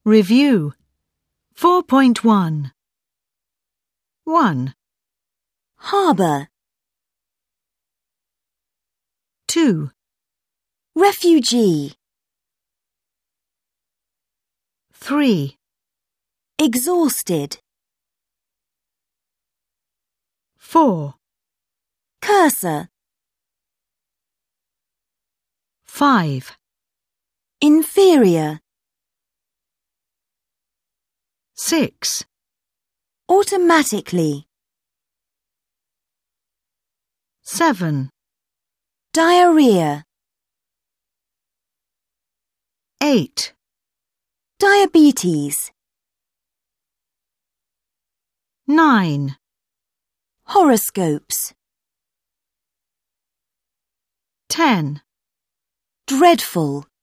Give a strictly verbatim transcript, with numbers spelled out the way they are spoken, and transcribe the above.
Review four point one. one. Harbour. two. Refugee. three. Exhausted. four. Cursor. five. Inferior. six. Automatically. seven. Diarrhea. eight. Diabetes. nine. Horoscopes. ten. Dreadful.